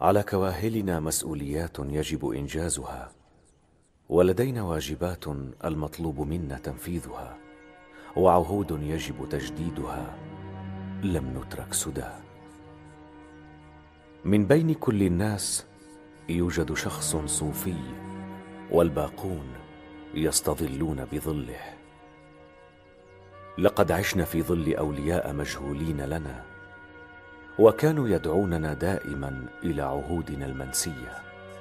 على كواهلنا مسؤوليات يجب إنجازها، ولدينا واجبات المطلوب منا تنفيذها، وعهود يجب تجديدها لم نترك سدى. من بين كل الناس يوجد شخص صوفي، والباقون يستظلون بظله. لقد عشنا في ظل أولياء مجهولين لنا، وكانوا يدعوننا دائما إلى عهودنا المنسية.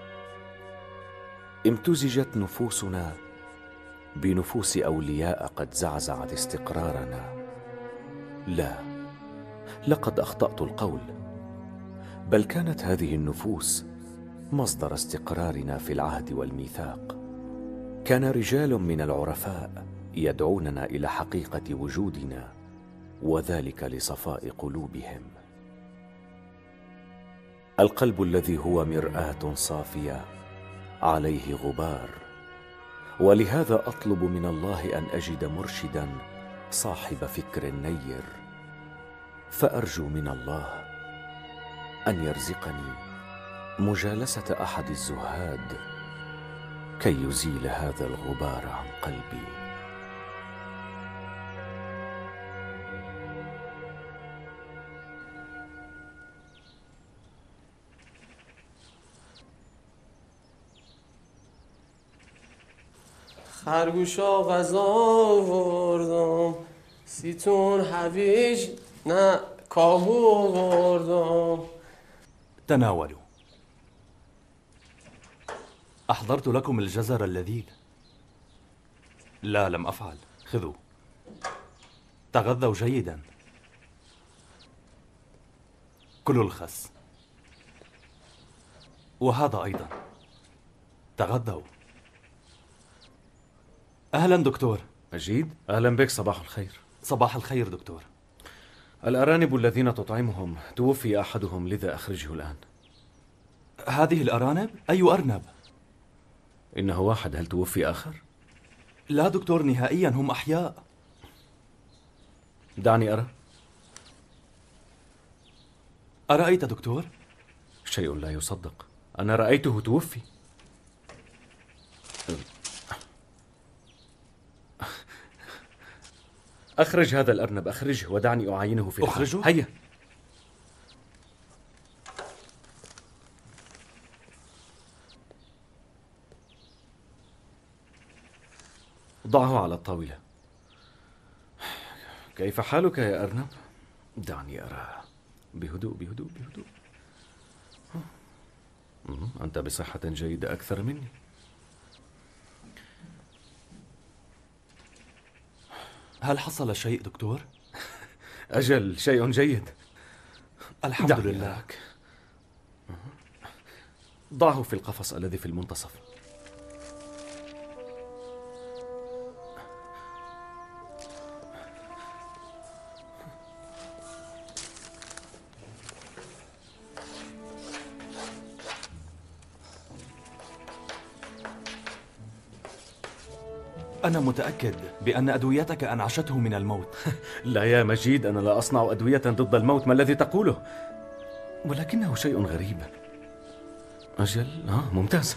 امتزجت نفوسنا بنفوس أولياء قد زعزعت استقرارنا. لا، لقد أخطأت القول، بل كانت هذه النفوس مصدر استقرارنا في العهد والميثاق. كان رجال من العرفاء يدعوننا إلى حقيقة وجودنا، وذلك لصفاء قلوبهم. القلب الذي هو مرآة صافية عليه غبار، ولهذا أطلب من الله أن أجد مرشدا صاحب فكر نير، فأرجو من الله أن يرزقني مجالسة أحد الزهاد كي يزيل هذا الغبار عن قلبي. خرگوشا غذا آوردم، زیتون هویج نه کاهو آوردم. تناولوا. أحضرت لكم الجزر اللذيذ. لا، لم أفعل. خذوا، تغذوا جيدا. كلوا الخس، وهذا أيضا. تغذوا. أهلا دكتور مجيد، أهلا بك. صباح الخير. صباح الخير دكتور. الأرانب الذين تطعمهم توفي أحدهم، لذا أخرجه الآن. هذه الأرانب؟ أي أرنب؟ إنه واحد. هل توفي آخر؟ لا دكتور، نهائيا هم أحياء. دعني أرى. أرأيت دكتور؟ شيء لا يصدق، أنا رأيته توفي. أخرج هذا الأرنب، أخرجه ودعني أعاينه في الحال. أخرجه؟ هيا. ضعه على الطاولة. كيف حالك يا أرنب؟ دعني أرى. بهدوء بهدوء بهدوء. أنت بصحة جيدة أكثر مني. هل حصل شيء دكتور؟ أجل، شيء جيد. الحمد لله. لك. ضعه في القفص الذي في المنتصف. أنا متأكد بأن أدويتك أنعشته من الموت. لا يا مجيد، أنا لا أصنع أدوية ضد الموت. ما الذي تقوله؟ ولكنه شيء غريب. أجل، ممتاز.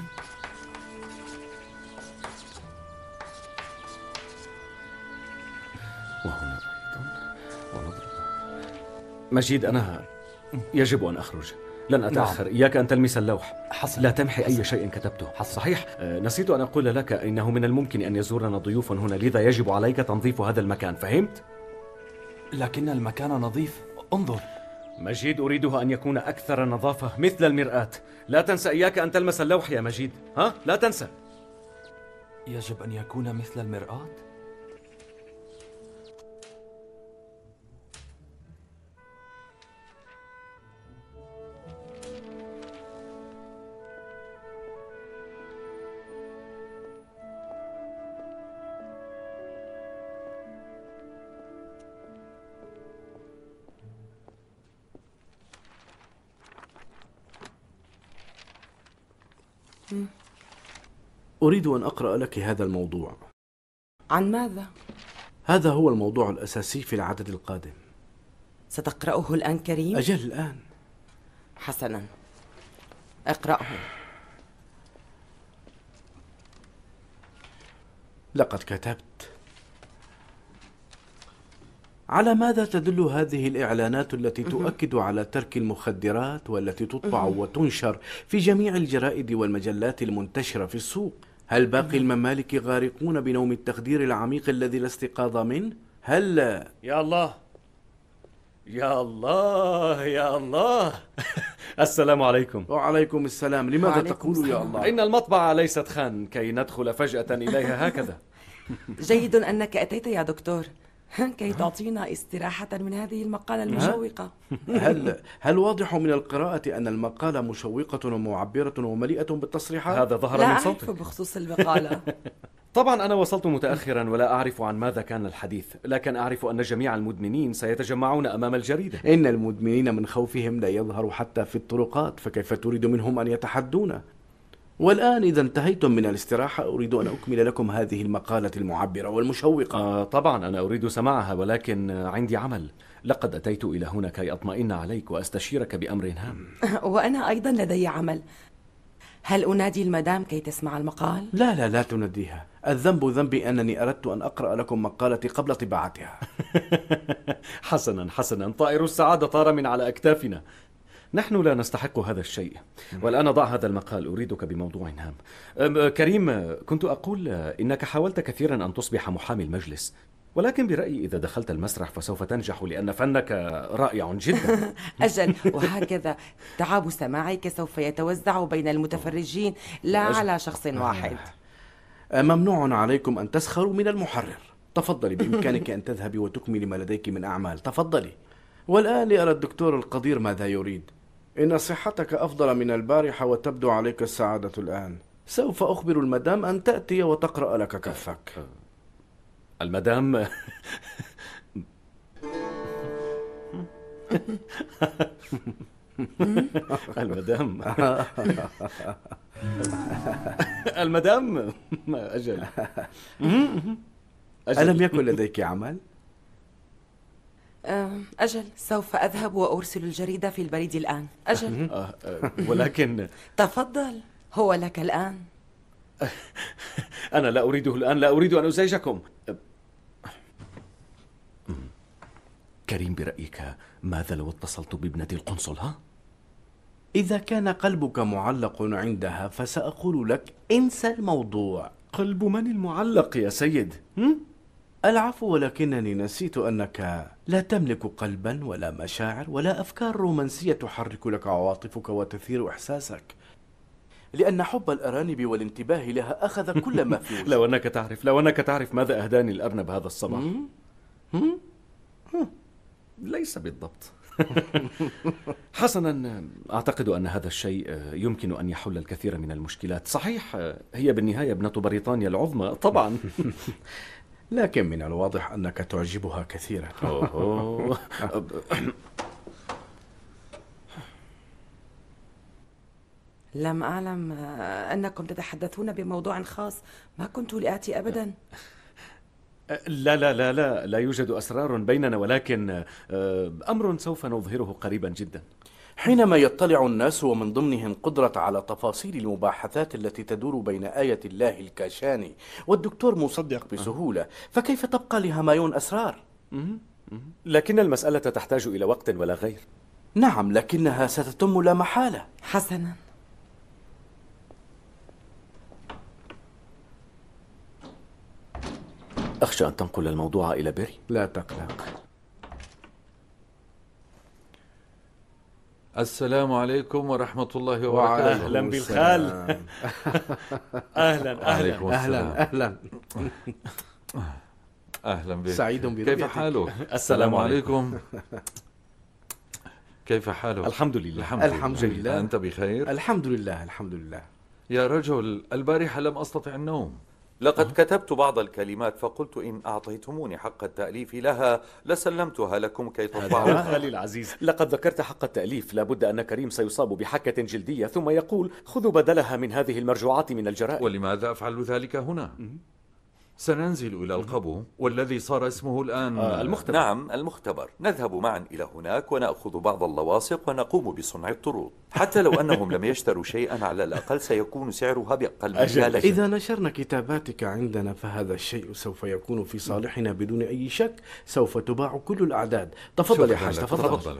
وهنا أيضا، ونضرب. مجيد، أنا يجب أن أخرج. لن أتأخر. نعم. إياك أن تلمس اللوح. حسن. لا تمحي حسن. أي شيء كتبته. حسن. صحيح. نسيت أن أقول لك إنه من الممكن أن يزورنا ضيوف هنا، لذا يجب عليك تنظيف هذا المكان. فهمت؟ لكن المكان نظيف. انظر مجيد، أريدها أن يكون أكثر نظافة مثل المرآة. لا تنسى، إياك أن تلمس اللوح يا مجيد. لا تنسى. يجب أن يكون مثل المرآة. أريد أن أقرأ لك هذا الموضوع. عن ماذا؟ هذا هو الموضوع الأساسي في العدد القادم. ستقرأه الآن كريم؟ أجل، الآن. حسنا، اقرأه. لقد كتبت. على ماذا تدل هذه الإعلانات التي تؤكد على ترك المخدرات والتي تطبع وتنشر في جميع الجرائد والمجلات المنتشرة في السوق؟ هل باقي الممالك غارقون بنوم التخدير العميق الذي لا استيقاظ منه؟ هل يا الله، يا الله، يا الله. السلام عليكم. وعليكم السلام. لماذا وعليكم تقول يا السلام. الله؟ إن المطبعة ليست خان كي ندخل فجأة إليها هكذا. جيد أنك أتيت يا دكتور كي تعطينا استراحة من هذه المقالة المشوقة. هل واضح من القراءة أن المقالة مشوقة ومعبرة ومليئة بالتصريحات؟ هذا ظهر لا من أعرف صوتك. بخصوص المقالة. طبعا أنا وصلت متأخرا ولا أعرف عن ماذا كان الحديث، لكن أعرف أن جميع المدمنين سيتجمعون أمام الجريدة. إن المدمنين من خوفهم لا يظهر حتى في الطرقات، فكيف تريد منهم أن يتحدون؟ والآن إذا انتهيتم من الاستراحة أريد أن أكمل لكم هذه المقالة المعبرة والمشوقة. طبعا أنا أريد سماعها، ولكن عندي عمل. لقد أتيت إلى هنا كي أطمئن عليك وأستشيرك بأمر هام. وأنا أيضا لدي عمل. هل أنادي المدام كي تسمع المقال؟ لا تنديها. الذنب ذنبي أنني أردت أن أقرأ لكم مقالتي قبل طباعتها. حسنا، طائر السعادة طار من على أكتافنا. نحن لا نستحق هذا الشيء. والآن ضع هذا المقال، أريدك بموضوع هام. كريم، كنت أقول إنك حاولت كثيرا أن تصبح محامي المجلس، ولكن برأيي إذا دخلت المسرح فسوف تنجح، لأن فنك رائع جدا. أجل، وهكذا تعب سماعك سوف يتوزع بين المتفرجين لا على شخص واحد. ممنوع عليكم أن تسخروا من المحرر. تفضلي، بإمكانك أن تذهبي وتكملي ما لديك من أعمال. تفضلي. والآن لأرى الدكتور القدير ماذا يريد. إن صحتك أفضل من البارحة وتبدو عليك السعادة الآن. سوف أخبر المدام أن تأتي وتقرأ لك كفك. المدام. المدام. المدام. أجل. ألم يكن لديك عمل؟ أجل، سوف أذهب وأرسل الجريدة في البريد الآن. أجل. ولكن تفضل، هو لك الآن. أنا لا أريده الآن، لا أريد أن أزعجكم. كريم، برأيك ماذا لو اتصلت بابنة القنصل؟ إذا كان قلبك معلق عندها فسأقول لك انسى الموضوع. قلب من المعلق يا سيد؟ العفو، ولكنني نسيت أنك لا تملك قلبا ولا مشاعر ولا أفكار رومانسية تحرك لك عواطفك وتثير إحساسك، لأن حب الأرانب والانتباه لها أخذ كل ما في وجهك. لو أنك تعرف ماذا أهداني الأرنب هذا الصباح. ليس بالضبط. حسنا، أعتقد أن هذا الشيء يمكن أن يحل الكثير من المشكلات. صحيح، هي بالنهاية ابنة بريطانيا العظمى طبعا. لكن من الواضح أنك تعجبها كثيرا. لم أعلم أنكم تتحدثون بموضوع خاص. ما كنت لآتي أبدا. لا يوجد أسرار بيننا، ولكن أمر سوف نظهره قريبا جدا. حينما يطلع الناس ومن ضمنهم قدرة على تفاصيل المباحثات التي تدور بين آية الله الكاشاني والدكتور مصدق بسهولة، فكيف تبقى لهمايون أسرار؟ لكن المسألة تحتاج إلى وقت ولا غير. نعم، لكنها ستتم لا محالة. حسنا. أخشى أن تنقل الموضوع إلى بيري. لا تقلق. السلام عليكم ورحمة الله وبركاته. أهلا بالخال. أهلا. أهلا بك. سعيد برؤيتك. كيف حالك؟ السلام عليكم. كيف حالك؟ الحمد لله. الحمد لله. أنت بخير؟ الحمد لله. يا رجل، البارحة لم أستطع النوم. لقد كتبت بعض الكلمات فقلت إن أعطيتموني حق التأليف لها لسلمتها لكم كي تطبعوها. خالي العزيز، لقد ذكرت حق التأليف. لابد أن كريم سيصاب بحكة جلدية ثم يقول خذوا بدلها من هذه المرجوعات من الجرائد. ولماذا أفعل ذلك هنا؟ سننزل إلى القبو والذي صار اسمه الآن المختبر. نعم، المختبر. نذهب معا إلى هناك ونأخذ بعض اللواصق ونقوم بصنع الطرود. حتى لو أنهم لم يشتروا شيئا، على الأقل سيكون سعرها بأقل من ذلك. إذا نشرنا كتاباتك عندنا فهذا الشيء سوف يكون في صالحنا بدون أي شك. سوف تباع كل الأعداد. تفضل يا حاج، تفضل.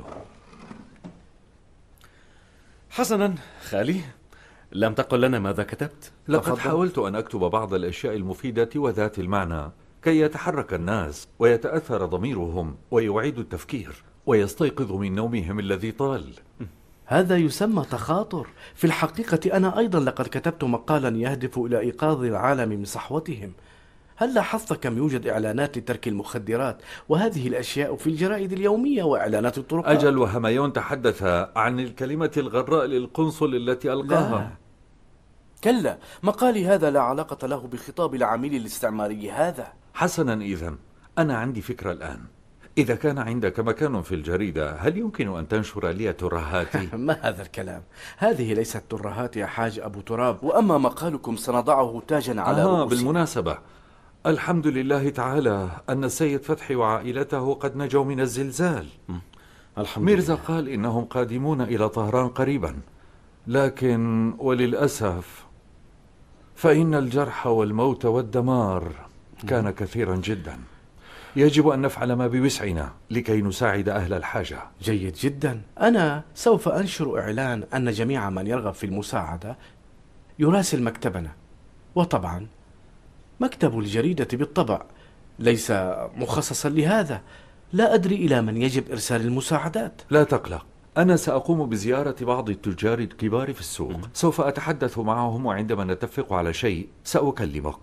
حسنا خالي، لم تقل لنا ماذا كتبت؟ لقد حاولت أن أكتب بعض الأشياء المفيدة وذات المعنى كي يتحرك الناس ويتأثر ضميرهم ويعيدوا التفكير ويستيقظوا من نومهم الذي طال. هذا يسمى تخاطر. في الحقيقة أنا أيضا لقد كتبت مقالا يهدف إلى إيقاظ العالم من صحوتهم. هل لاحظت كم يوجد إعلانات لترك المخدرات وهذه الأشياء في الجرائد اليومية وإعلانات الطرقات؟ أجل، وهميون تحدث عن الكلمة الغراء للقنصل التي ألقاها. لا. كلا، مقالي هذا لا علاقة له بخطاب العميل الاستعماري هذا. حسنا، إذن أنا عندي فكرة الآن. إذا كان عندك مكان في الجريدة، هل يمكن أن تنشر لي ترهاتي؟ ما هذا الكلام؟ هذه ليست ترهات يا حاج أبو تراب، وأما مقالكم سنضعه تاجا على رؤوسنا. بالمناسبة، الحمد لله تعالى أن السيد فتحي وعائلته قد نجوا من الزلزال. الحمد ميرزا لله. قال إنهم قادمون إلى طهران قريبا، لكن وللأسف فإن الجرح والموت والدمار كان كثيرا جدا. يجب أن نفعل ما بوسعنا لكي نساعد أهل الحاجة. جيد جدا. أنا سوف أنشر إعلان أن جميع من يرغب في المساعدة يراسل مكتبنا. وطبعا مكتب الجريدة بالطبع ليس مخصصا لهذا. لا أدري إلى من يجب إرسال المساعدات. لا تقلق، أنا سأقوم بزيارة بعض التجار الكبار في السوق. سوف أتحدث معهم، وعندما نتفق على شيء سأكلمك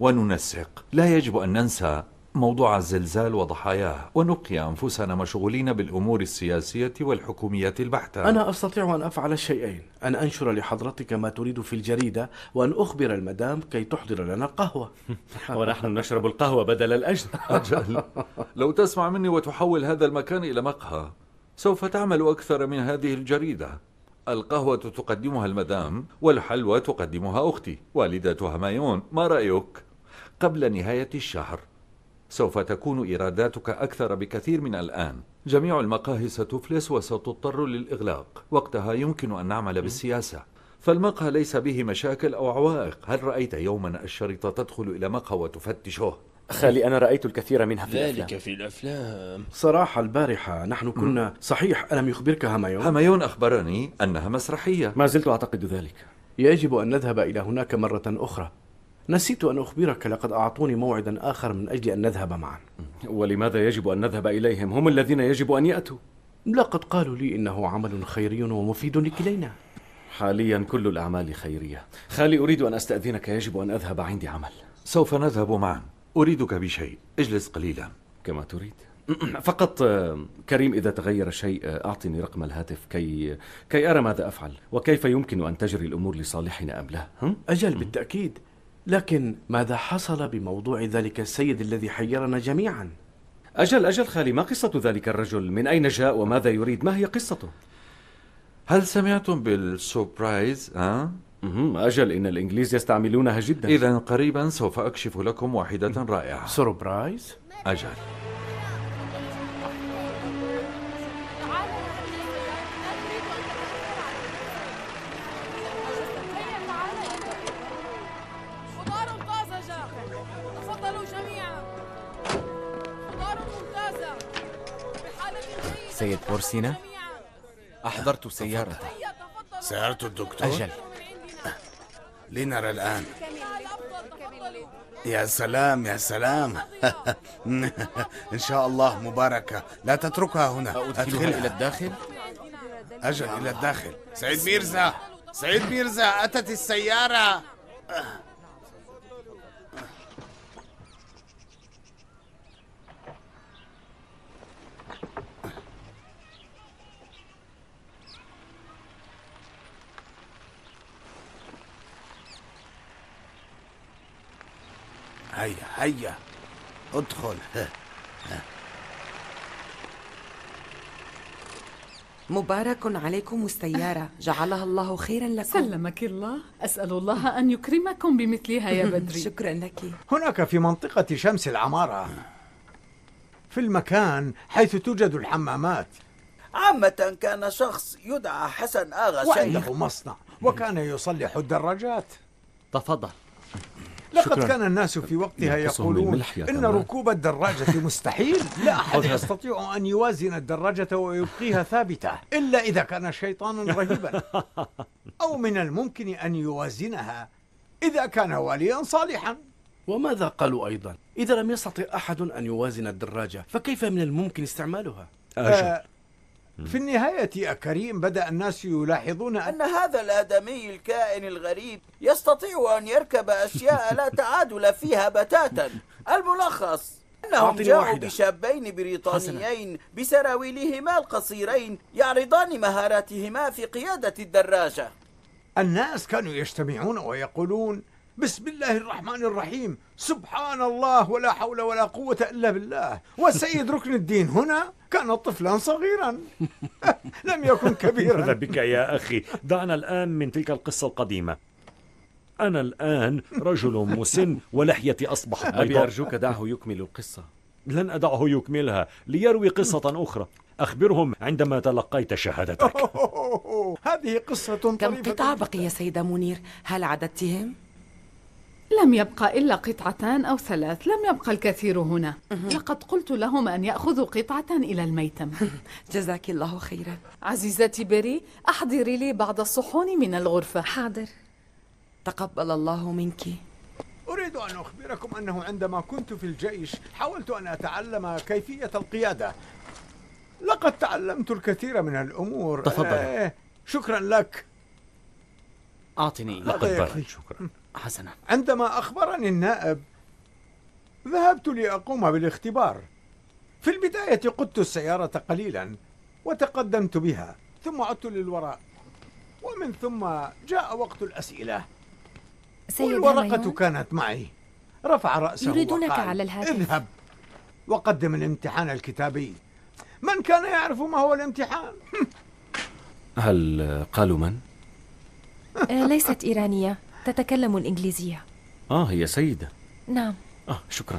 وننسق. لا يجب أن ننسى موضوع الزلزال وضحاياه ونبقي أنفسنا مشغولين بالأمور السياسية والحكومية البحتة. أنا أستطيع أن أفعل شيئين: أن أنشر لحضرتك ما تريد في الجريدة، وأن أخبر المدام كي تحضر لنا القهوة. ونحن نشرب القهوة بدل الأجر. أجل، لو تسمع مني وتحول هذا المكان إلى مقهى سوف تعمل أكثر من هذه الجريدة. القهوة تقدمها المدام والحلوى تقدمها أختي والدة همايون. ما رأيك؟ قبل نهاية الشهر سوف تكون إيراداتك أكثر بكثير من الآن. جميع المقاهي ستفلس وستضطر للإغلاق. وقتها يمكن أن نعمل بالسياسة، فالمقهى ليس به مشاكل أو عوائق. هل رأيت يوما الشرطة تدخل إلى مقهى وتفتشه؟ خالي، أنا رأيت الكثير منها في الأفلام. ذلك في الأفلام. صراحة البارحة نحن كنا صحيح. ألم يخبرك همايون؟ همايون أخبرني أنها مسرحية. ما زلت أعتقد ذلك. يجب أن نذهب إلى هناك مرة أخرى. نسيت أن أخبرك، لقد أعطوني موعدا آخر من أجل أن نذهب معا. ولماذا يجب أن نذهب إليهم؟ هم الذين يجب أن يأتوا. لقد قالوا لي إنه عمل خيري ومفيد لكلينا. حاليا كل الأعمال خيرية. خالي، أريد أن أستأذنك، يجب أن أذهب، عندي عمل. سوف نذهب معا. أريدك بشيء، اجلس قليلا. كما تريد. فقط كريم، إذا تغير شيء أعطني رقم الهاتف كي أرى ماذا أفعل وكيف يمكن أن تجري الأمور لصالحنا أم لا. أجل، بالتأكيد. لكن ماذا حصل بموضوع ذلك السيد الذي حيرنا جميعا؟ أجل خالي، ما قصة ذلك الرجل؟ من أين جاء وماذا يريد؟ ما هي قصته؟ هل سمعتم بالسوربرايز؟ أجل، إن الإنجليز يستعملونها جدا. إذا قريبا سوف أكشف لكم واحدة رائعة. سوربرايز؟ أجل. خضار طازجة، تفضلوا جميعا. خضار ممتازة بحالة جيدة. سيد بورسينا، أحضرت سيارتي. سيارة الدكتور؟ أجل. لنرى الآن. يا سلام يا سلام. إن شاء الله مباركة. لا تتركها هنا. أدخلها إلى الداخل؟ أجل، إلى الداخل. سيد ميرزا، سيد ميرزا، أتت السيارة. هيا هيا ادخل. مبارك عليكم السيارة، جعلها الله خيرا لكم. سلمك الله. أسأل الله أن يكرمكم بمثلها يا بدري. شكرا لك. هناك في منطقة شمس العمارة، في المكان حيث توجد الحمامات. عامة كان شخص يدعى حسن آغا وعنده مصنع وكان يصلح الدراجات. تفضل. لقد كان الناس في وقتها يقولون إن ركوب الدراجة مستحيل، لا أحد يستطيع أن يوازن الدراجة ويبقيها ثابتة إلا إذا كان شيطانا رهيبا، أو من الممكن أن يوازنها إذا كان واليا صالحا. وماذا قالوا أيضا؟ إذا لم يستطع أحد أن يوازن الدراجة فكيف من الممكن استعمالها؟ في النهاية يا كريم بدأ الناس يلاحظون أن هذا الآدمي الكائن الغريب يستطيع أن يركب أشياء لا تعادل فيها بتاتا. الملخص أنهم جاءوا بشابين بريطانيين بسراويلهما القصيرين يعرضان مهاراتهما في قيادة الدراجة. الناس كانوا يجتمعون ويقولون: بسم الله الرحمن الرحيم، سبحان الله ولا حول ولا قوة إلا بالله. والسيد ركن الدين هنا كان طفلا صغيرا لم يكن كبيرا. ماذا بك يا أخي؟ دعنا الآن من تلك القصة القديمة. أنا الآن رجل مسن ولحيتي أصبحت بيضاء. أبي أرجوك دعه يكمل القصة. لن أدعه يكملها ليروي قصة أخرى. أخبرهم عندما تلقيت شهادتك. هذه قصة كم قطعة بقي سيدة منير؟ هل عددتهم؟ لم يبقى إلا قطعتان أو ثلاث، لم يبقى الكثير هنا. لقد قلت لهم أن يأخذوا قطعة إلى الميتم. جزاك الله خيرا. عزيزتي بيري، أحضري لي بعض الصحون من الغرفة. حاضر. تقبل الله منك. أريد أن أخبركم أنه عندما كنت في الجيش حاولت أن أتعلم كيفية القيادة. لقد تعلمت الكثير من الأمور. تفضل. شكرا لك. أعطني. لقد شكرا. حسنا. عندما أخبرني النائب ذهبت لأقوم بالاختبار. في البداية قدت السيارة قليلا وتقدمت بها، ثم عدت للوراء، ومن ثم جاء وقت الأسئلة والورقة كانت معي. رفع رأسه يريدونك وقال: على الهاتف. اذهب وقدم الامتحان الكتابي. من كان يعرف ما هو الامتحان؟ هل قالوا من؟ ليست إيرانية، تتكلم الإنجليزية. هي سيدة. نعم. شكرا.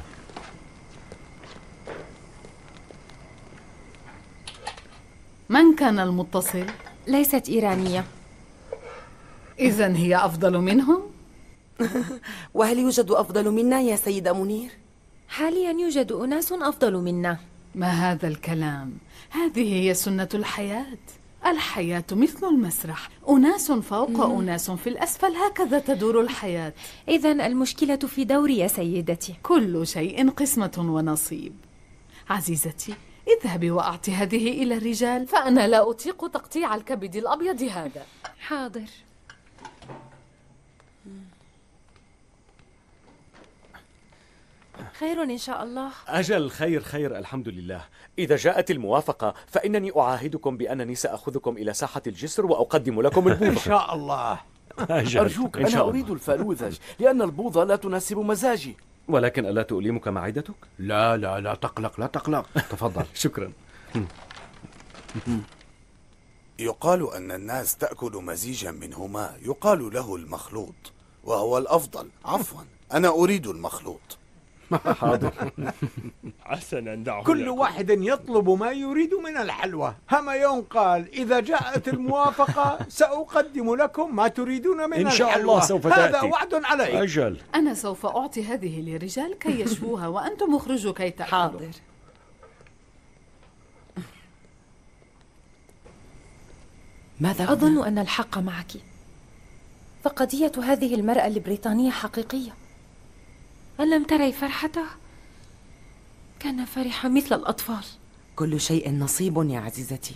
من كان المتصل؟ ليست إيرانية. إذن هي أفضل منهم؟ وهل يوجد أفضل منا يا سيدة منير؟ حاليا يوجد أناس أفضل منا. ما هذا الكلام؟ هذه هي سنة الحياة. الحياة مثل المسرح، أناس فوق أناس في الأسفل، هكذا تدور الحياة. إذن المشكلة في دوري يا سيدتي. كل شيء قسمة ونصيب. عزيزتي، اذهبي وأعطي هذه إلى الرجال، فأنا لا أطيق تقطيع الكبد الأبيض هذا. حاضر. خير إن شاء الله. أجل، خير الحمد لله. إذا جاءت الموافقة فإنني أعاهدكم بأنني سأخذكم إلى ساحة الجسر وأقدم لكم البوظة. إن شاء الله. أرجوك، أنا أريد الفالوذج لأن البوظة لا تناسب مزاجي. ولكن ألا تؤلمك معدتك؟ لا تقلق. تفضل. شكرا. يقال أن الناس تأكل مزيجا منهما يقال له المخلوط، وهو الأفضل. عفوا، أنا أريد المخلوط. حاضر. حسنا، دعه كل واحد يطلب ما يريد من الحلوى. هميون قال: إذا جاءت الموافقة سأقدم لكم ما تريدون من الحلوى. إن شاء الله سوف تأتي. هذا وعد علي. أجل. أنا سوف أعطي هذه للرجال كي يشوها، وأنتم اخرجوا كي تأكلوا. حاضر. ماذا أظن أن الحق معك، فقضية هذه المرأة البريطانية حقيقية. ألم تري فرحته؟ كان فرحا مثل الأطفال. كل شيء نصيب يا عزيزتي.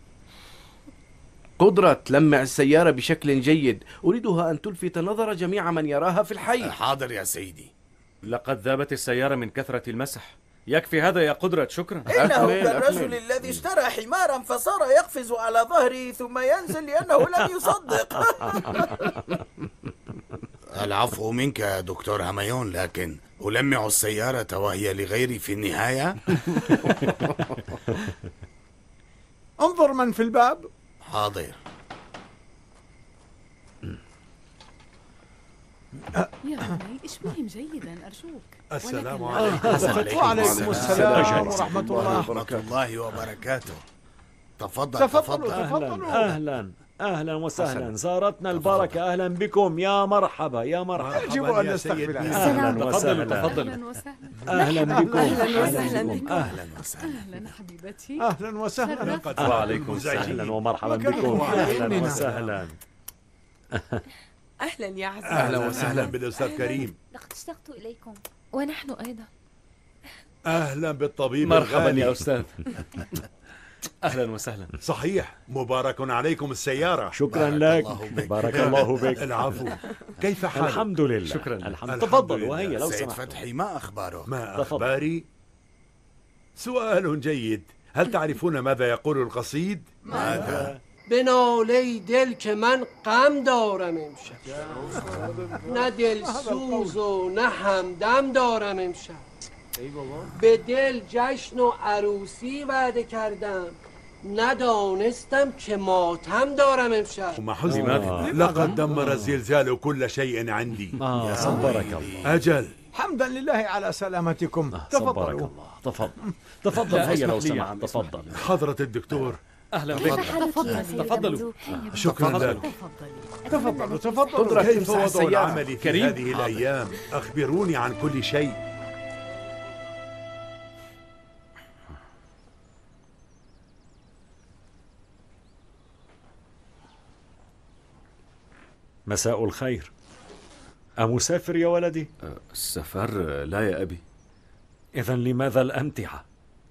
قدرة تلمع السيارة بشكل جيد، أريدها أن تلفت نظر جميع من يراها في الحي. حاضر يا سيدي. لقد ذابت السيارة من كثرة المسح. يكفي هذا يا قدرة. شكرا. إنه كالرجل الذي اشترى حمارا فصار يقفز على ظهره ثم ينزل لأنه لم يصدق. العفو منك يا دكتور هميون، لكن ألمع السيارة وهي لغيري في النهاية؟ انظر من في الباب. حاضر. يا بني اشبههم جيدا أرجوك. السلام عليكم. وعليكم السلام ورحمة الله وبركاته. تفضل. أهلا وسهلا، زارتنا البركة، أهلا بكم، يا مرحبا يا مرحبا. يجب أن نستقبل. أهلا وسهلا. أهلا بكم. أهلا حبيبتي. أهلا وسهلا. وعليكم أهلا ومرحبا بكم. أهلا وسهلا. أهلا يا عزيزي. أهلا وسهلا بالأستاذ كريم. لقد اشتقت إليكم ونحن أيضا. أهلا بالطبيب مرحبا الغالي. يا أستاذ. أهلا وسهلا. صحيح، مبارك عليكم السيارة. شكرا لك. بارك الله بك. العفو. كيف حالك؟ الحمد لله. شكرا. تفضل وهيا لو سيد سمحت. فتحي ما أخباره؟ ما أخباري؟ سؤال جيد. هل تعرفون ماذا يقول القصيد؟ ماذا؟ به ناله دل که من غم دارم امشب، نه دل سوز و نه همدم دارم امشب. به دل جشن و عروسی وعده کردم، ندانستم که ماتم دارم امشب. وما حزن. لقد دمر الزلزال كل شيء عندي. صبرك الله. أجل. حمدا لله على سلامتكم. تفضلوا. تفضل هيا لو سمحت. تفضل حضرة الدكتور. أهلا بك. تفضلوا. شكرا لك. تفضلوا. كيف وضع العمل في هذه الأيام؟ أخبروني عن كل شيء. مساء الخير. أمسافر يا ولدي؟ السفر لا يا أبي. إذن لماذا الأمتعة؟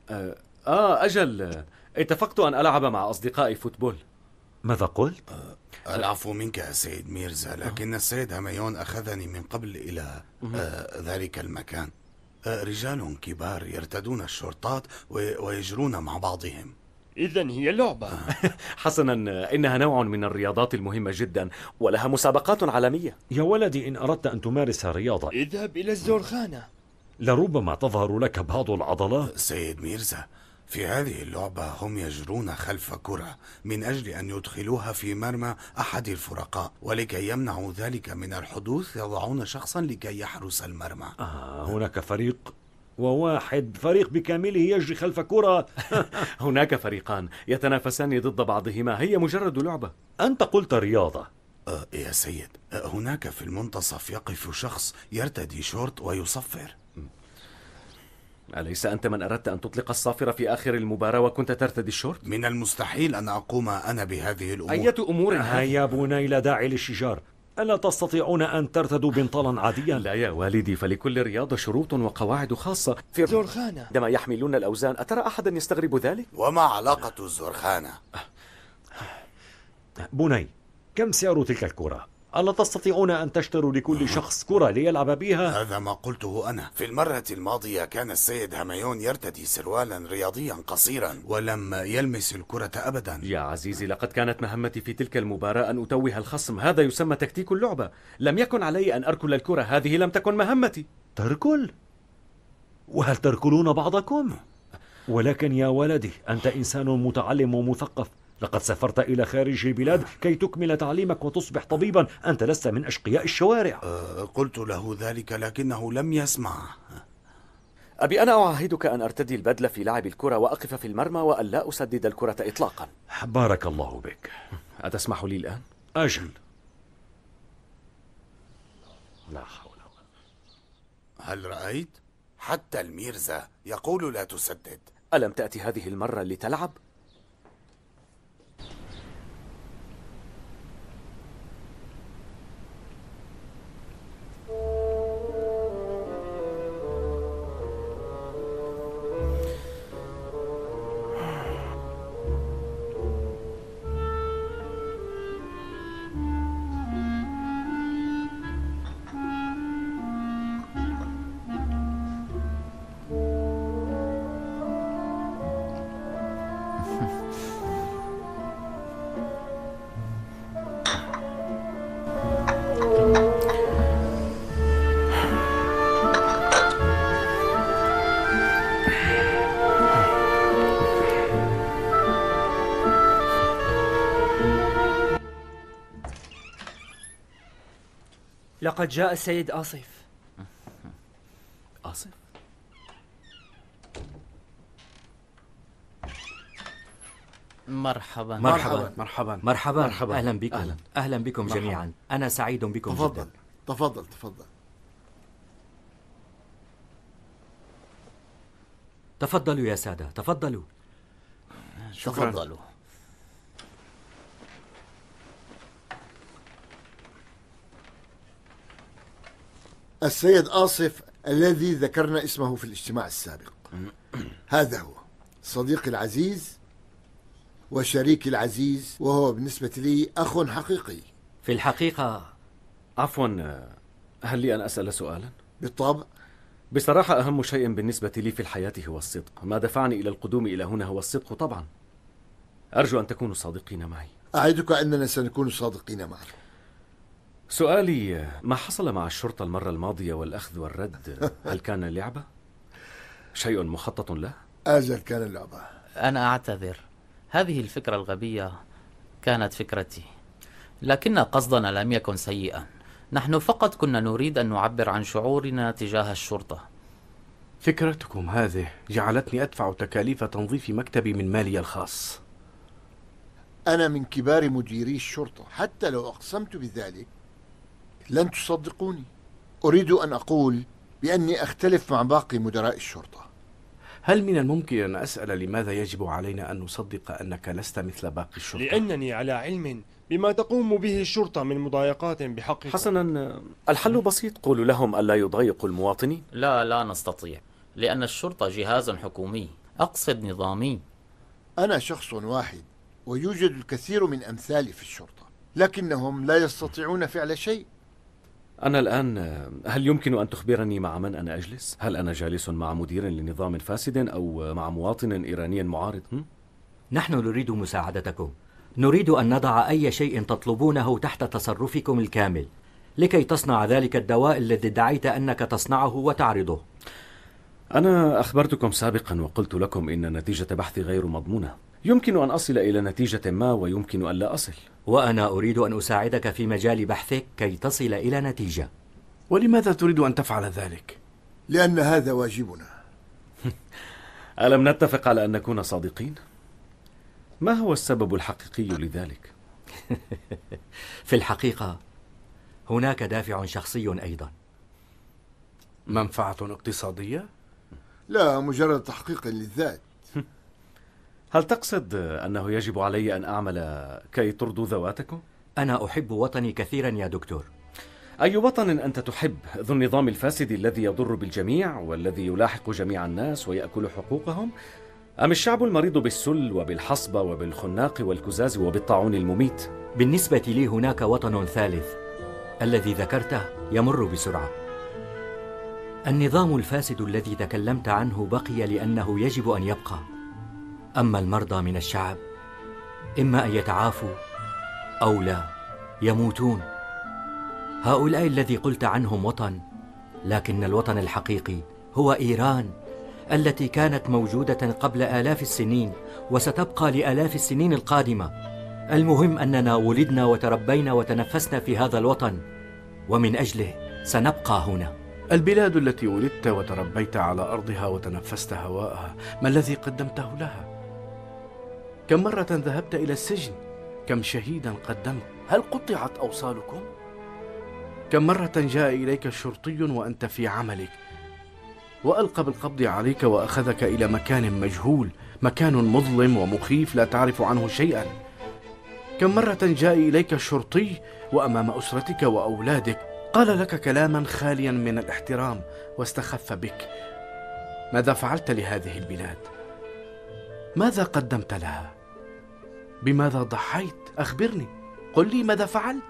أجل، اتفقت أن ألعب مع أصدقائي فوتبول. ماذا قلت؟ العفو منك يا سيد ميرزا، لكن السيد هميون أخذني من قبل إلى ذلك المكان. رجال كبار يرتدون الشرطات ويجرون مع بعضهم. إذن هي لعبة. حسنا، إنها نوع من الرياضات المهمة جدا ولها مسابقات عالمية. يا ولدي، إن أردت أن تمارس رياضة اذهب إلى الزورخانة. لربما تظهر لك بعض العضلات. سيد ميرزا، في هذه اللعبة هم يجرون خلف كرة من أجل أن يدخلوها في مرمى أحد الفرقاء، ولكي يمنعوا ذلك من الحدوث يضعون شخصا لكي يحرس المرمى. هناك فريق وواحد فريق بكامله يجري خلف كرة. هناك فريقان يتنافسان ضد بعضهما، هي مجرد لعبة. أنت قلت رياضة. يا سيد، هناك في المنتصف يقف شخص يرتدي شورت ويصفر. أليس أنت من أردت أن تطلق الصافرة في آخر المباراة وكنت ترتدي الشورت؟ من المستحيل أن أقوم أنا بهذه الأمور. أية أمور هيا بني، لا داعي للشجار. ألا تستطيعون أن ترتدوا بنطالا عاديا؟ لا يا والدي، فلكل رياضة شروط وقواعد خاصة. في زورخانة عندما يحملون الأوزان، أترى أحدا يستغرب ذلك؟ وما علاقة الزورخانة؟ بني، كم سعر تلك الكرة؟ ألا تستطيعون أن تشتروا لكل شخص كرة ليلعب بها؟ هذا ما قلته أنا. في المرة الماضية كان السيد هميون يرتدي سروالا رياضيا قصيرا ولم يلمس الكرة أبدا. يا عزيزي، لقد كانت مهمتي في تلك المباراة أن أتوه الخصم. هذا يسمى تكتيك اللعبة. لم يكن علي أن أركل الكرة، هذه لم تكن مهمتي. تركل؟ وهل تركلون بعضكم؟ ولكن يا ولدي، أنت إنسان متعلم ومثقف. لقد سافرت إلى خارج البلاد كي تكمل تعليمك وتصبح طبيبا. أنت لست من أشقياء الشوارع. قلت له ذلك لكنه لم يسمع. أبي، أنا أعاهدك أن أرتدي البدلة في لعب الكرة وأقف في المرمى وأن لا أسدد الكرة إطلاقا. بارك الله بك. أتسمح لي الآن؟ أجل. لا حول ولا. هل رأيت؟ حتى الميرزا يقول لا تسدد. ألم تأتي هذه المرة لتلعب؟ لقد جاء السيد آصف. آصف؟ مرحبا مرحبا مرحبا مرحبا. مرحبا. أهلا بكم. أهلا بكم مرحبا. جميعا. أنا سعيد بكم تفضل جدا. تفضل تفضل. تفضلوا يا سادة، تفضلوا. شكرا. تفضلوا. السيد آصف الذي ذكرنا اسمه في الاجتماع السابق، هذا هو صديقي العزيز وشريكي العزيز، وهو بالنسبة لي أخ حقيقي. في الحقيقة عفوا، هل لي أن أسأل سؤالا؟ بالطبع. بصراحة أهم شيء بالنسبة لي في الحياة هو الصدق. ما دفعني إلى القدوم إلى هنا هو الصدق طبعا. أرجو أن تكونوا صادقين معي. أعدك أننا سنكون صادقين معك. سؤالي، ما حصل مع الشرطة المرة الماضية والأخذ والرد؟ هل كان لعبة؟ شيء مخطط له؟ أجل كان اللعبة. أنا أعتذر، هذه الفكرة الغبية كانت فكرتي، لكن قصدنا لم يكن سيئا. نحن فقط كنا نريد أن نعبر عن شعورنا تجاه الشرطة. فكرتكم هذه جعلتني أدفع تكاليف تنظيف مكتبي من مالي الخاص. أنا من كبار مديري الشرطة، حتى لو أقسمت بذلك لن تصدقوني. أريد أن أقول بأني أختلف مع باقي مدراء الشرطة. هل من الممكن أن أسأل لماذا يجب علينا أن نصدق أنك لست مثل باقي الشرطة؟ لأنني على علم بما تقوم به الشرطة من مضايقات بحقكم. حسنا، الحل بسيط. قولوا لهم ألا يضايقوا المواطنين. لا نستطيع، لأن الشرطة جهاز حكومي، أقصد نظامي. أنا شخص واحد ويوجد الكثير من أمثالي في الشرطة، لكنهم لا يستطيعون فعل شيء. أنا الآن، هل يمكن أن تخبرني مع من أنا أجلس؟ هل أنا جالس مع مدير لنظام فاسد أو مع مواطن إيراني معارض؟ نحن نريد مساعدتكم. نريد أن نضع أي شيء تطلبونه تحت تصرفكم الكامل لكي تصنع ذلك الدواء الذي ادعيت أنك تصنعه وتعرضه. أنا أخبرتكم سابقا وقلت لكم إن نتيجة بحثي غير مضمونة. يمكن أن أصل إلى نتيجة ما ويمكن أن لا أصل. وأنا أريد أن أساعدك في مجال بحثك كي تصل إلى نتيجة. ولماذا تريد أن تفعل ذلك؟ لأن هذا واجبنا. ألم نتفق على أن نكون صادقين؟ ما هو السبب الحقيقي لذلك؟ في الحقيقة هناك دافع شخصي أيضا. منفعة اقتصادية؟ لا، مجرد تحقيق للذات. هل تقصد أنه يجب علي أن أعمل كي ترضوا ذواتكم؟ أنا أحب وطني كثيرا يا دكتور. أي وطن أنت تحب؟ ذو النظام الفاسد الذي يضر بالجميع والذي يلاحق جميع الناس ويأكل حقوقهم؟ أم الشعب المريض بالسل وبالحصبة وبالخناق والكزاز وبالطاعون المميت؟ بالنسبة لي هناك وطن ثالث، الذي ذكرته يمر بسرعة. النظام الفاسد الذي تكلمت عنه بقي لأنه يجب أن يبقى. أما المرضى من الشعب إما أن يتعافوا أو لا يموتون. هؤلاء الذي قلت عنهم وطن، لكن الوطن الحقيقي هو إيران التي كانت موجودة قبل آلاف السنين وستبقى لآلاف السنين القادمة. المهم أننا ولدنا وتربينا وتنفسنا في هذا الوطن، ومن أجله سنبقى هنا. البلاد التي ولدت وتربيت على أرضها وتنفست هواءها، ما الذي قدمته لها؟ كم مرة ذهبت إلى السجن؟ كم شهيدا قدمت؟ هل قطعت أوصالكم؟ كم مرة جاء إليك شرطي وأنت في عملك وألقى بالقبض عليك وأخذك إلى مكان مجهول، مكان مظلم ومخيف لا تعرف عنه شيئا؟ كم مرة جاء إليك شرطي وأمام أسرتك وأولادك قال لك كلاما خاليا من الاحترام واستخف بك؟ ماذا فعلت لهذه البلاد؟ ماذا قدمت لها؟ بماذا ضحيت؟ أخبرني، قل لي ماذا فعلت؟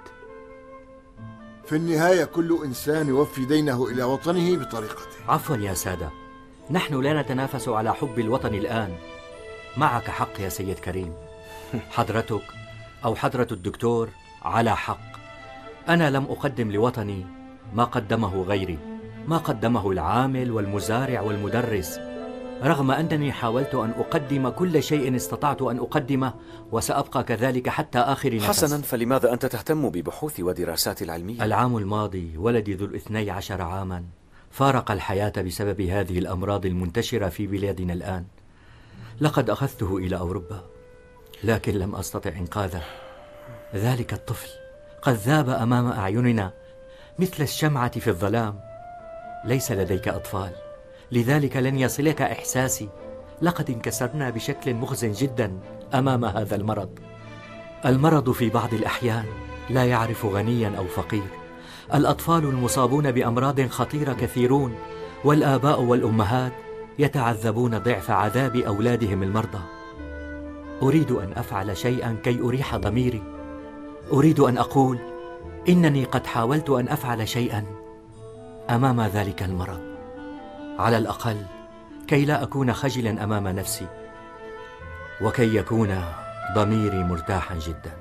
في النهاية كل إنسان يوفي دينه إلى وطنه بطريقته. عفوا يا سادة، نحن لا نتنافس على حب الوطن الآن. معك حق يا سيد كريم، حضرتك أو حضرة الدكتور على حق. أنا لم أقدم لوطني ما قدمه غيري، ما قدمه العامل والمزارع والمدرس. رغم أنني حاولت أن أقدم كل شيء استطعت أن أقدمه، وسأبقى كذلك حتى آخر نفس. حسنا، فلماذا أنت تهتم ببحوث ودراسات العلمية؟ العام الماضي ولدي ذو 12 عاما فارق الحياة بسبب هذه الأمراض المنتشرة في بلادنا الآن. لقد أخذته إلى أوروبا لكن لم أستطع إنقاذه. ذلك الطفل قد ذاب أمام أعيننا مثل الشمعة في الظلام. ليس لديك أطفال، لذلك لن يصلك إحساسي. لقد انكسرنا بشكل مخزن جدا أمام هذا المرض. المرض في بعض الأحيان لا يعرف غنيا أو فقير. الأطفال المصابون بأمراض خطيرة كثيرون، والآباء والأمهات يتعذبون ضعف عذاب أولادهم المرضى. أريد أن أفعل شيئا كي أريح ضميري. أريد أن أقول إنني قد حاولت أن أفعل شيئا أمام ذلك المرض، على الأقل كي لا أكون خجلا أمام نفسي، وكي يكون ضميري مرتاحا جدا.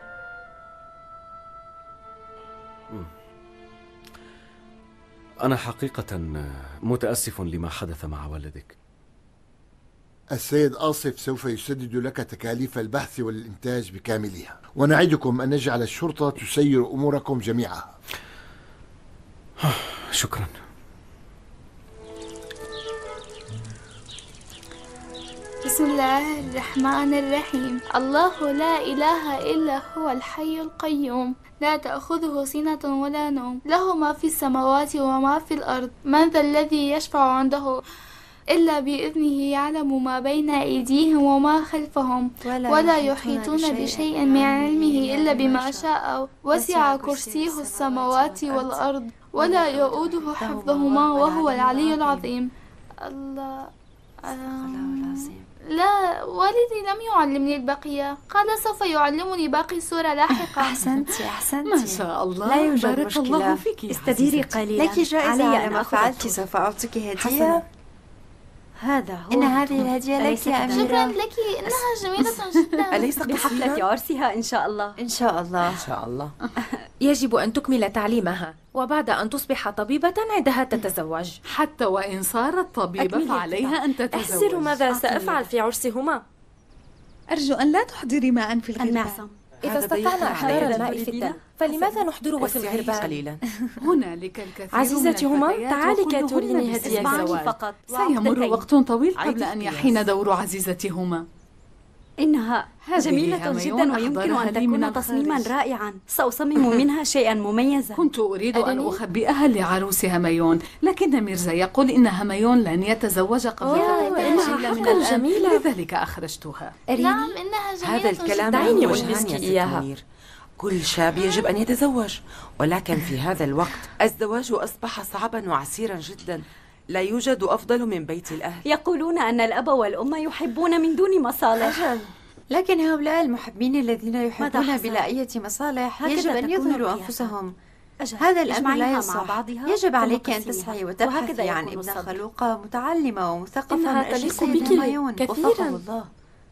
أنا حقيقة متأسف لما حدث مع والدك. السيد آصف سوف يسدد لك تكاليف البحث والإنتاج بكاملها، ونعدكم أن نجعل الشرطة تسير أموركم جميعها. شكرا. بسم الله الرحمن الرحيم. الله لا إله إلا هو الحي القيوم، لا تأخذه سنة ولا نوم، له ما في السماوات وما في الأرض. من ذا الذي يشفع عنده إلا بإذنه، يعلم ما بين أيديهم وما خلفهم، ولا يحيطون بشيء من علمه إلا بما شاء. وسع كرسيه السماوات والأرض، ولا يؤوده حفظهما، وهو العلي العظيم. الله لا، والدي لم يعلمني البقية، قال سوف يعلمني باقي السورة لاحقا. أحسنتي ما شاء الله، لا يوجد بارك مشكلة. الله فيك. استديري قليلا، لك جائزة على ما فعلت. سوف أعطيك هدية. حسنا. هذا هو. إن هذه الهدية لك يا أميرة. شكرا لك، إنها جميلة جدا. أليس بحفلة عرسها إن شاء الله. إن شاء الله. إن شاء الله. يجب أن تكمل تعليمها، وبعد أن تصبح طبيبة عندها تتزوج. حتى وإن صارت طبيبة فعليها أن تتزوج. أحسر ماذا سأفعل في عرسهما. أرجو أن لا تحضري ماء في الغربان. إذا استطعنا إحضار الماء في الدلو فلماذا نحضره في الغربان قليلا؟ هنالك الكثير عزيزتي من هما، الفتيات تعالي وكلهن كتوريني هدية بالزواج. فقط. سيمر وقت طويل قبل أن يحين دور عزيزتي هما. إنها جميلة جدا ويمكن أن تكون تصميما رائعا. سأصمم منها شيئا مميزا. كنت أريد أن أخبئها لعروس هميون، لكن ميرزا يقول إن هميون لن يتزوج قبل إنها حقا جميلة، لذلك أخرجتها. نعم، إنها جميلة. هذا الكلام دعيني أنجزك إياها. كل شاب يجب أن يتزوج، ولكن في هذا الوقت الزواج أصبح صعبا وعسيرا جدا. لا يوجد أفضل من بيت الأهل. يقولون أن الأب والأم يحبون من دون مصالح. لكن هؤلاء المحبين الذين يحبون بلا أي مصالح يجب أن يظهروا أنفسهم. هذا الأمر لا يصح. يجب عليك أن تسعي وتبحثي عن ابنة خلوقة متعلمة ومثقفة من أجل السيد هميون كثيرا. الله.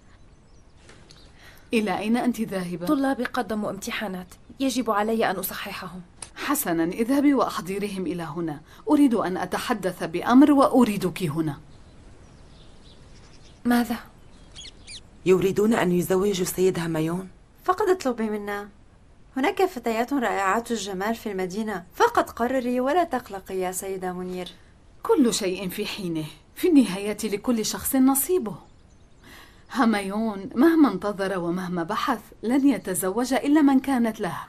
إلى أين أنت ذاهبة؟ طلابي قدموا امتحانات، يجب علي أن أصححهم. حسنا، اذهبي وأحضريهم إلى هنا. أريد أن أتحدث بأمر وأريدك هنا. ماذا؟ يريدون أن يزوجوا السيد هميون. فقط اطلبي منا. هناك فتيات رائعات الجمال في المدينة. فقط قرري ولا تقلقي يا سيدة منير. كل شيء في حينه. في النهاية لكل شخص نصيبه. هميون مهما انتظر ومهما بحث لن يتزوج إلا من كانت له.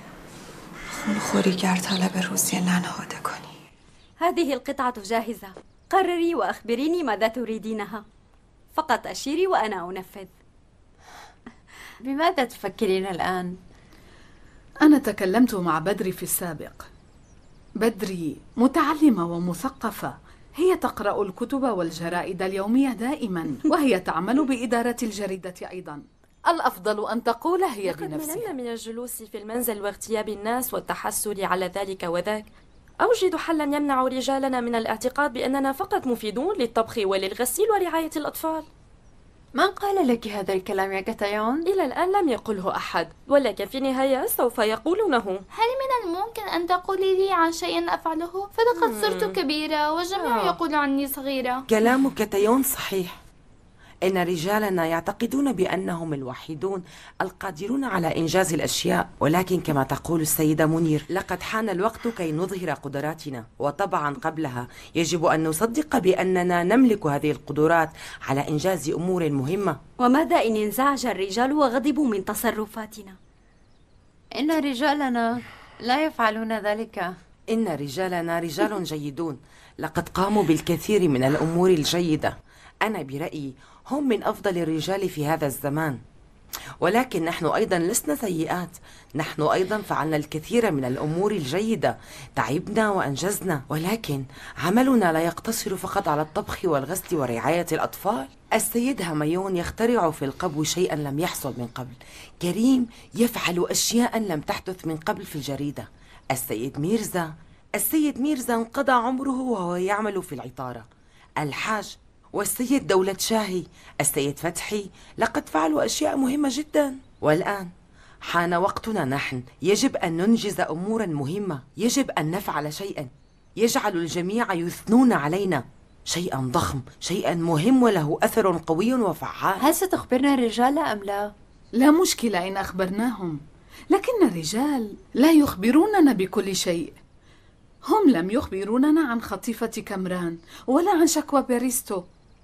هذه القطعة جاهزة. قرري وأخبريني ماذا تريدينها. فقط أشيري وأنا أنفذ. بماذا تفكرين الآن؟ أنا تكلمت مع بدري في السابق. بدري متعلمة ومثقفة، هي تقرأ الكتب والجرائد اليومية دائما، وهي تعمل بإدارة الجريدة أيضا. الأفضل أن تقول هي بنفسها. لقد مللنا من الجلوس في المنزل واغتياب الناس والتحسر على ذلك وذاك. أوجد حلا يمنع رجالنا من الاعتقاد بأننا فقط مفيدون للطبخ وللغسيل ورعاية الأطفال. من قال لك هذا الكلام يا كتايون؟ إلى الآن لم يقله أحد، ولكن في النهاية سوف يقولونه. هل من الممكن أن تقولي لي عن شيء أفعله؟ فلقد صرت كبيرة والجميع يقول عني صغيرة. كلام كتايون صحيح. إن رجالنا يعتقدون بأنهم الوحيدون القادرون على إنجاز الأشياء، ولكن كما تقول السيدة منير لقد حان الوقت كي نظهر قدراتنا، وطبعا قبلها يجب أن نصدق بأننا نملك هذه القدرات على إنجاز أمور مهمة. وماذا إن انزعج الرجال وغضبوا من تصرفاتنا؟ إن رجالنا لا يفعلون ذلك. إن رجالنا رجال جيدون، لقد قاموا بالكثير من الأمور الجيدة. أنا برأيي هم من أفضل الرجال في هذا الزمان، ولكن نحن أيضا لسنا سيئات. نحن أيضا فعلنا الكثير من الأمور الجيدة، تعبنا وأنجزنا، ولكن عملنا لا يقتصر فقط على الطبخ والغسل ورعاية الأطفال. السيد هميون يخترع في القبو شيئا لم يحصل من قبل. كريم يفعل أشياء لم تحدث من قبل في الجريدة. السيد ميرزا انقضى عمره وهو يعمل في العطارة. الحاج والسيد دولة شاهي، السيد فتحي، لقد فعلوا أشياء مهمة جدا. والآن حان وقتنا نحن. يجب أن ننجز أمورا مهمة، يجب أن نفعل شيئا يجعل الجميع يثنون علينا، شيئا ضخم، شيئا مهم وله أثر قوي وفعال. هل ستخبرنا الرجال أم لا؟ لا مشكلة إن أخبرناهم، لكن الرجال لا يخبروننا بكل شيء. هم لم يخبروننا عن خطيفة كامران ولا عن شكوى باريستو.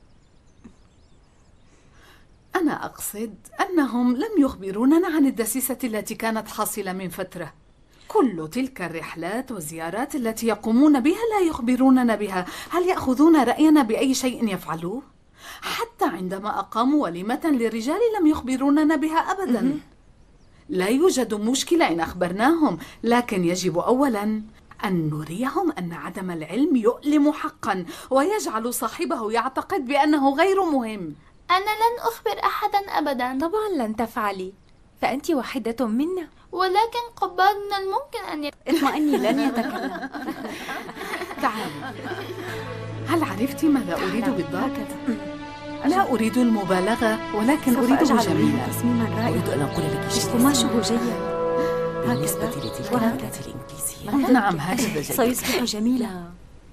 أنا أقصد أنهم لم يخبروننا عن الدسيسة التي كانت حاصلة من فترة. كل تلك الرحلات والزيارات التي يقومون بها لا يخبروننا بها. هل يأخذون رأينا بأي شيء يفعلوه؟ حتى عندما أقاموا وليمة للرجال لم يخبروننا بها أبدا. لا يوجد مشكلة إن أخبرناهم، لكن يجب أولا أن نريهم أن عدم العلم يؤلم حقا ويجعل صاحبه يعتقد بأنه غير مهم. أنا لن أخبر أحدا أبدا. طبعا لن تفعلي، فأنت واحدة منا. ولكن قباد من الممكن أن اطمئني لن يتكلم. تعالي، هل عرفتي ماذا أريد بالضبط؟ لا أريد المبالغة، ولكن أريده جميلا. تصميما رائعا. أريد أن أقول لك شيء. قماشه جيد بالنسبة لتلك الكلمات الإنجليزية. نعم هكذا جيد. سيصبح جميلا.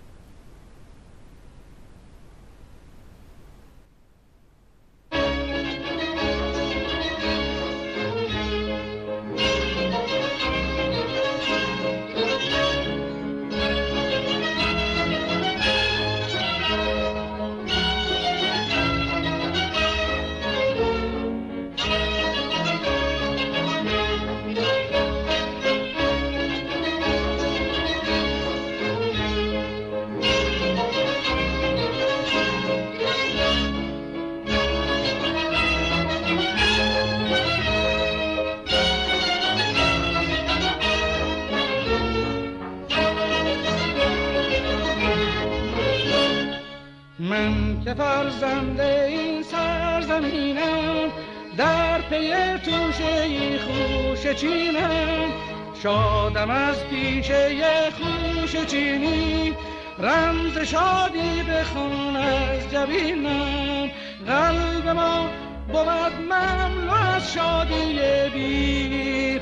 من که فرزند این سرزمینم، در پی توشه خوش چینم، شادم از پیشه خوش چینی، رمز شادی بخوان از جبینم. قلب ما بود مملو از شادی بی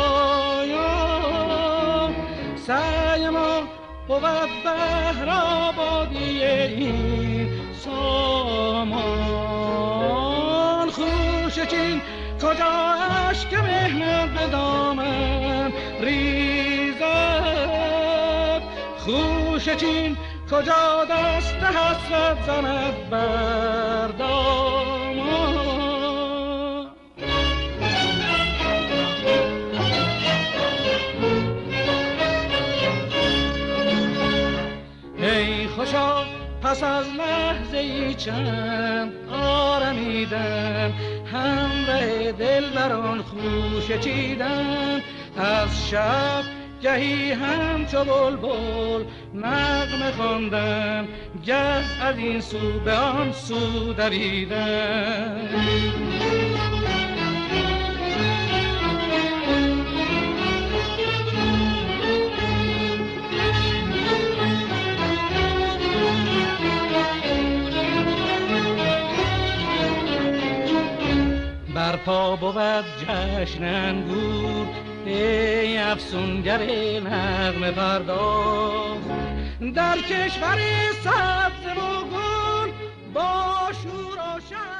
پایان، سعی ما بود بهر آبادی این سامان. خوش چین کجا اشک مهنت به دامن ریزد، خوش چین کجا دست حسرت زند بر دامان. ای خوشا پس از لحظه چند آرمیدن، همراه دلبران خوش چیدن، از شب گهی همچو بلبل نغمه خواندن، گه از این سو به آن سو دویدن. تا بود جشن انگور ای افسونگر نغمه پرداز در کشور سبز و گل با شور و شر